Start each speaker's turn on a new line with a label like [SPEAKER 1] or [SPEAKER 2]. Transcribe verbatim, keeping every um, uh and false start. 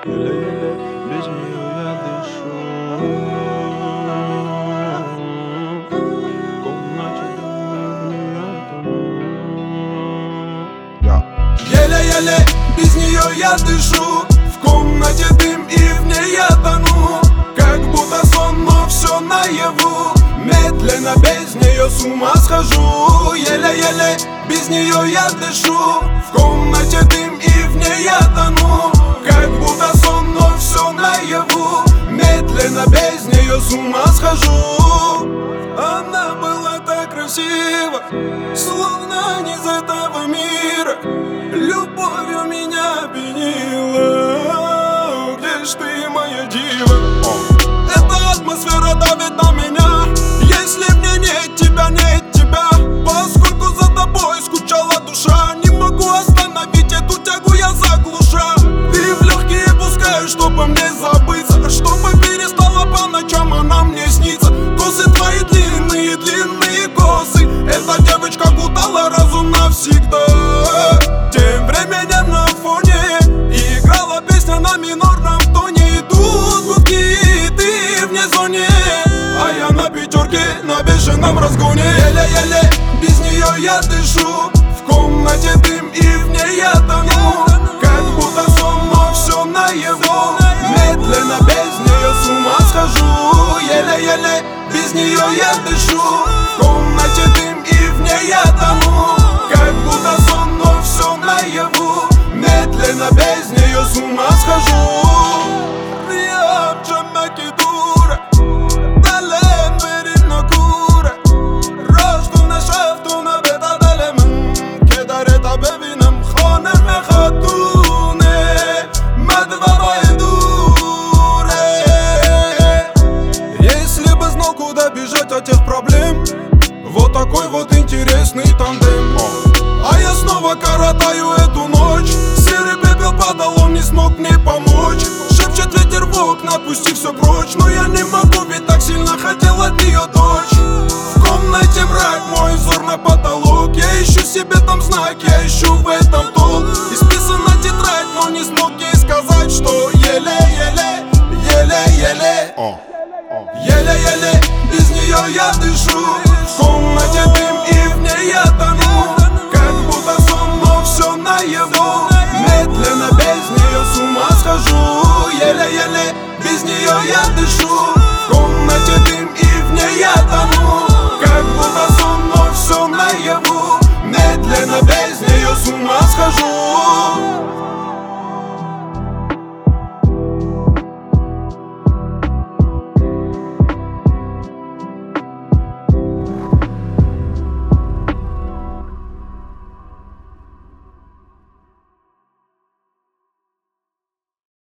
[SPEAKER 1] Еле-еле без нее я дышу. В комнате дым, и я тону.
[SPEAKER 2] Еле-еле без нее я дышу. В комнате дым, и в ней я тону. Как будто сон, но все наяву. Медленно без нее с ума схожу. Еле-еле без нее я дышу. В комнате дым, и в ней я тону. Как будто сон, но все наяву. Медленно без нее с ума схожу. Она была так красива, словно не из этого мира. Любовью меня опьянила. Где ж ты, моя дива? Эта атмосфера давит на меня. Если в ней нет тебя, нет тебя. Поскольку за тобой скучала душа, не могу остановить эту тягу, я заглуша. Ты в легкие пускаешь, чтобы мне забыться, чтобы перестала по ночам она мне снится. Косы твои длинные, длинные косы. Эта девочка кутала разум навсегда. Тем временем на фоне играла песня на минорном тоне. Идут гудки, и ты вне зоне, а я на пятерке, на бешеном разгоне. Еле-еле без нее я дышу. В комнате дым, и в ней я тону. Как будто сон, но все наяву. Медленно без нее с ума схожу. Еле-еле без нее я дышу. В комнате дым, и в ней я тону. Как будто сон, но все наяву. Медленно без нее с ума схожу. От тех проблем, вот такой вот интересный тандем. А я снова коротаю эту ночь. Серый пепел падал, он не смог мне помочь. Шепчет ветер в окна, отпусти все прочь. Но я не могу, ведь так сильно хотел от нее дочь. В комнате мрак, мой взор на потолок. Я ищу себе там знак, я ищу в этом толк. Исписана тетрадь, но не смог ей сказать, что еле-еле, еле-еле, еле-еле без нее я дышу. В комнате дым, и в ней я тону. Как будто сон, но все наяву. Медленно без нее с ума схожу. Еле-еле без нее я дышу. В комнате дым, и в ней я тону. Как будто сон, но все наяву. Медленно без нее с ума схожу.